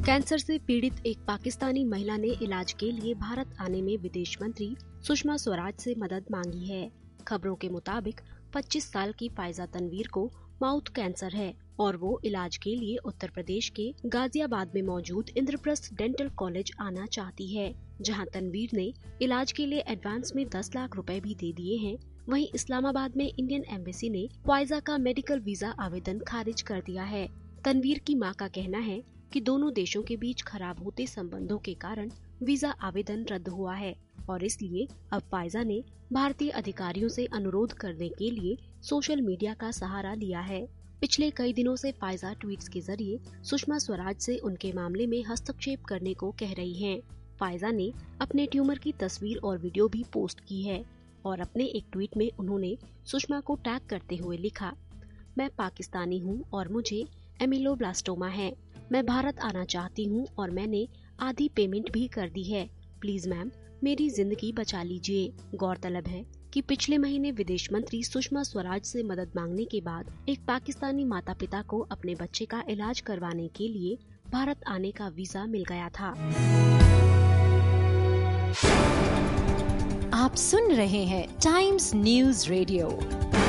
Cancer से पीड़ित एक पाकिस्तानी महिला ने इलाज के लिए भारत आने में विदेश मंत्री सुषमा स्वराज से मदद मांगी है। खबरों के मुताबिक 25 साल की फायजा तनवीर को माउथ कैंसर है और वो इलाज के लिए उत्तर प्रदेश के गाजियाबाद में मौजूद इंद्रप्रस्थ डेंटल कॉलेज आना चाहती है, जहां तनवीर ने इलाज के लिए एडवांस में 10 लाख रुपए भी दे दिए हैं। वहीं इस्लामाबाद में इंडियन एम्बेसी ने फायजा का मेडिकल वीजा आवेदन खारिज कर दिया है। तनवीर की मां का कहना है कि दोनों देशों के बीच खराब होते संबंधों के कारण वीजा आवेदन रद्द हुआ है और इसलिए अब फायजा ने भारतीय अधिकारियों से अनुरोध करने के लिए सोशल मीडिया का सहारा लिया है। पिछले कई दिनों से फायजा ट्वीट्स के जरिए सुषमा स्वराज से उनके मामले में हस्तक्षेप करने को कह रही हैं। फायजा ने अपने ट्यूमर की तस्वीर और वीडियो भी पोस्ट की है और अपने एक ट्वीट में उन्होंने सुषमा को टैग करते हुए लिखा, मैं पाकिस्तानी हूँ और मुझे एमिलोब्लास्टोमा है। मैं भारत आना चाहती हूँ और मैंने आधी पेमेंट भी कर दी है। प्लीज मैम मेरी जिंदगी बचा लीजिए। गौरतलब है कि पिछले महीने विदेश मंत्री सुषमा स्वराज से मदद मांगने के बाद एक पाकिस्तानी माता पिता को अपने बच्चे का इलाज करवाने के लिए भारत आने का वीजा मिल गया था। आप सुन रहे हैं टाइम्स न्यूज़ रेडियो।